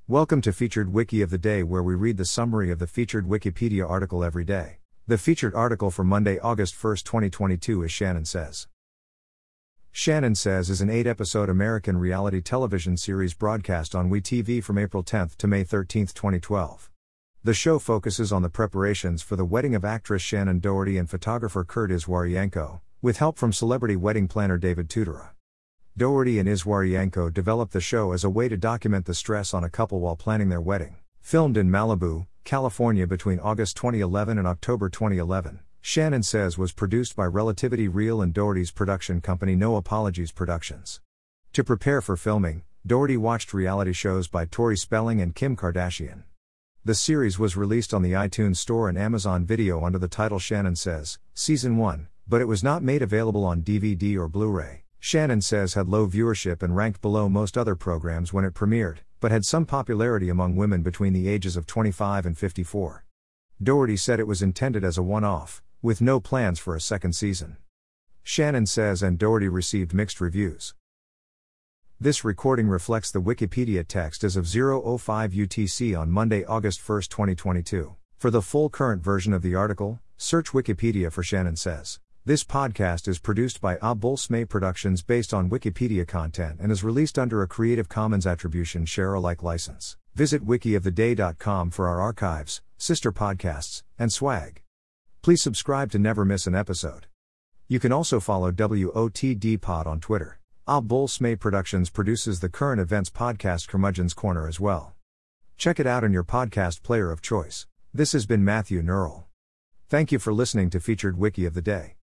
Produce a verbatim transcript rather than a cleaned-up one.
Welcome to Featured Wiki of the Day, where we read the summary of the featured Wikipedia article every day. The featured article for Monday, August first, twenty twenty-two is Shannon Says. Shannon Says is an eight-episode American reality television series broadcast on WeTV from April tenth to May thirteenth, twenty twelve. The show focuses on the preparations for the wedding of actress Shannen Doherty and photographer Kurt Iswaryenko, with help from celebrity wedding planner David Tudora. Doherty and Iswaryenko developed the show as a way to document the stress on a couple while planning their wedding. Filmed in Malibu, California between August twenty eleven and October twenty eleven, Shannon Says was produced by Relativity Real and Doherty's production company No Apologies Productions. To prepare for filming, Doherty watched reality shows by Tori Spelling and Kim Kardashian. The series was released on the iTunes Store and Amazon Video under the title Shannon Says, Season one, but it was not made available on D V D or Blu-ray. Shannon Says had low viewership and ranked below most other programs when it premiered, but had some popularity among women between the ages of twenty-five and fifty-four. Doherty said it was intended as a one-off, with no plans for a second season. Shannon Says and Doherty received mixed reviews. This recording reflects the Wikipedia text as of zero oh five U T C on Monday, August first, twenty twenty-two. For the full current version of the article, search Wikipedia for Shannon Says. This podcast is produced by Abul Smay Productions based on Wikipedia content and is released under a Creative Commons Attribution Share Alike license. Visit wiki of the day dot com for our archives, sister podcasts, and swag. Please subscribe to never miss an episode. You can also follow W O T D Pod on Twitter. Abul Smay Productions produces the current events podcast Curmudgeon's Corner as well. Check it out in your podcast player of choice. This has been Matthew Nurl. Thank you for listening to Featured Wiki of the Day.